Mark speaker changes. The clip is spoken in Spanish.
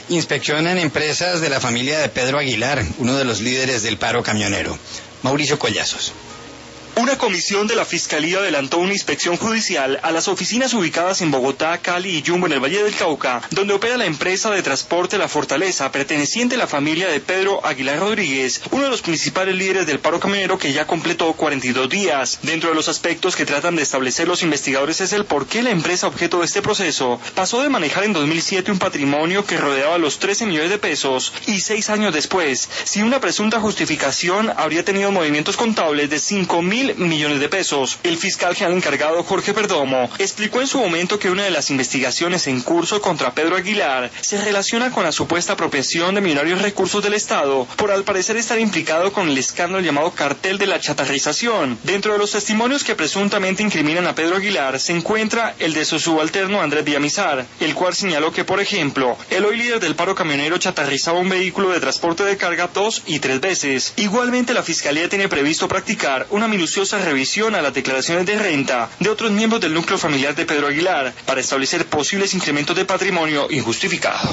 Speaker 1: Inspeccionan empresas de la familia de Pedro Aguilar, uno de los líderes del paro camionero. Mauricio Collazos.
Speaker 2: Una comisión de la Fiscalía adelantó una inspección judicial a las oficinas ubicadas en Bogotá, Cali y Yumbo en el Valle del Cauca, donde opera la empresa de transporte La Fortaleza, perteneciente a la familia de Pedro Aguilar Rodríguez, uno de los principales líderes del paro camionero que ya completó 42 días. Dentro de los aspectos que tratan de establecer los investigadores es el por qué la empresa objeto de este proceso pasó de manejar en 2007 un patrimonio que rodeaba los 13 millones de pesos y 6 años después, sin una presunta justificación, habría tenido movimientos contables de 5.000 millones de pesos. El fiscal general encargado Jorge Perdomo explicó en su momento que una de las investigaciones en curso contra Pedro Aguilar se relaciona con la supuesta apropiación de millonarios recursos del Estado por al parecer estar implicado con el escándalo llamado cartel de la chatarrización. Dentro de los testimonios que presuntamente incriminan a Pedro Aguilar se encuentra el de su subalterno Andrés Villamizar, el cual señaló que, por ejemplo, el hoy líder del paro camionero chatarrizaba un vehículo de transporte de carga 2 y 3 veces. Igualmente, la Fiscalía tiene previsto practicar una minuciosa revisión a las declaraciones de renta de otros miembros del núcleo familiar de Pedro Aguilar para establecer posibles incrementos de patrimonio injustificado.